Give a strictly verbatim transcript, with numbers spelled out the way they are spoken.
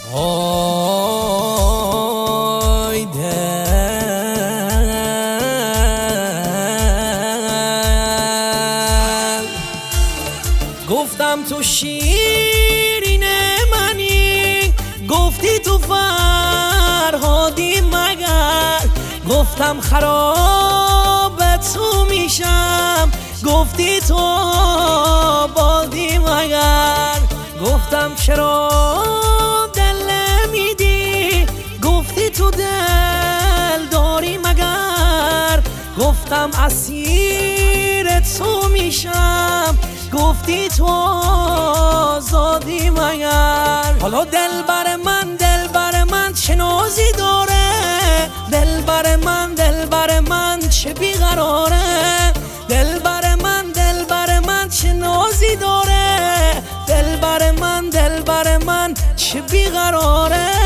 آی دل، گفتم تو شیرین منی، گفتی تو فرهادی مگر، گفتم خراب تو میشم، گفتی تو بادی مگر، گفتم چرا دل نمیدی، گفتی تو دل داری مگر، گفتم اسیر تو میشم، گفتی تو آزادی مگر. حالا دل بر من دل بر من چه نازی داره، دل بر من دل بر من چه بیقراره، دل بر من دل بر من چه نازی داره، دل بر من دل بر من چه بیقراره.